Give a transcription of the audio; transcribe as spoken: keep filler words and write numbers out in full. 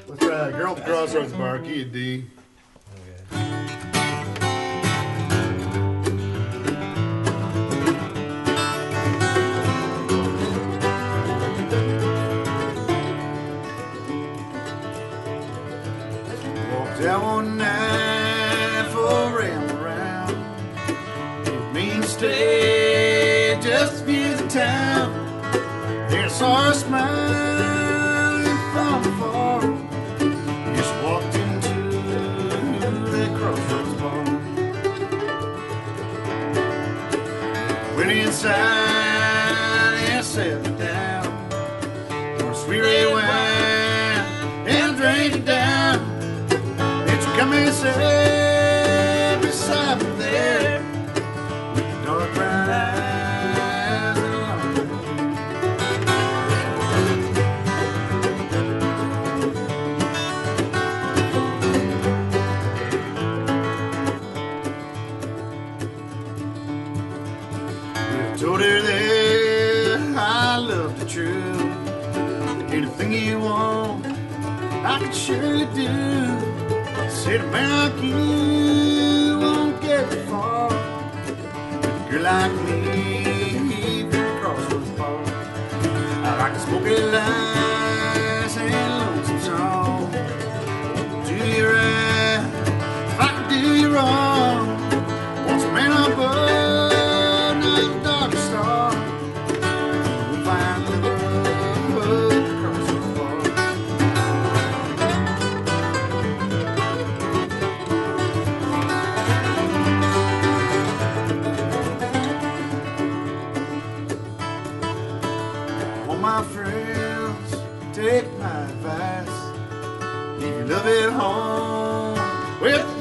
Let's try Girl at the Crossroads Bar, key of D. Walked out one night for a ramble around. Didn't mean to stay, just view the town. Then I saw her smiling from afar. Just walked into that Crossroads bar. Went inside and sat down. Poured sweet red wine and drank it down. Come and sit beside me there with the dark brown eyes and a long hair. I told her that I loved her true. Anything you want, I could surely do. Said a man like you won't get far. With a girl like me, from the Crossroads bar. I like to smoke it lights and lonesome song. Do you right if I can do you wrong? Once a man on board, now the darkest star. We'll find love at the Crossroads bar. My friends, take my advice. Leave your love at home with